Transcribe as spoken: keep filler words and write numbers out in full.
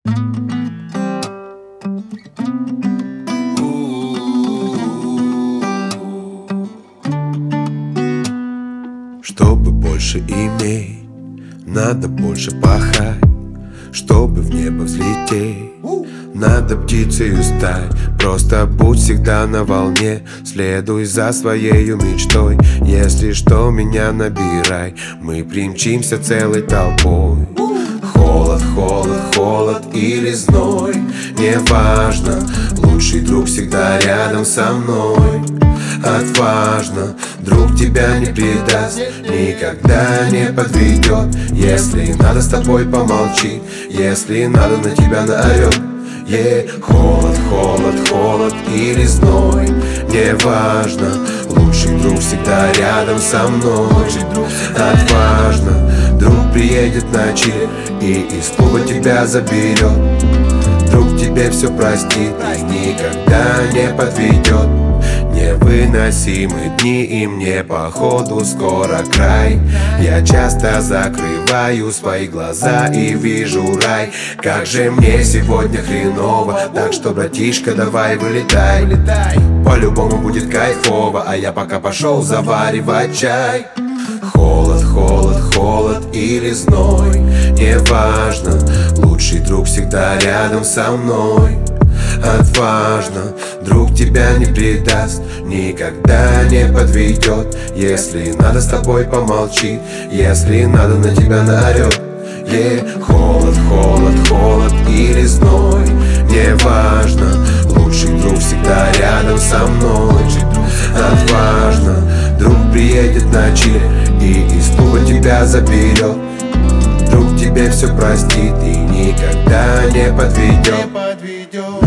Чтобы больше иметь, надо больше пахать. Чтобы в небо взлететь, надо птицею стать. Просто будь всегда на волне, следуй за своею мечтой. Если что, меня набирай, мы примчимся целой толпой. Холод, холод, холод или зной, неважно, лучший друг всегда рядом со мной. Отважно, друг тебя не предаст, никогда не подведет. Если надо, с тобой помолчит, если надо, на тебя наорет. Yeah. Холод, холод, холод или зной, неважно, лучший друг всегда рядом со мной. Отважно, друг приедет на чиль и из клуба тебя заберет. Друг тебе все простит и никогда не подведет. Невыносимы дни, и мне походу скоро край. Я часто закрываю свои глаза и вижу рай. Как же мне сегодня хреново, так что, братишка, давай вылетай. По-любому будет кайфово, а я пока пошел заваривать чай. Холод, холод, холод или зной, неважно, лучший друг всегда рядом со мной. Отважно, друг тебя не предаст, никогда не подведет. Если надо, с тобой помолчит, если надо, на тебя наорет. Yeah. Холод, холод, холод или зной, неважно, лучший друг всегда рядом со мной. Отважно, друг приедет на чиль и из клуба тебя заберет. Друг тебе все простит и никогда не подведет.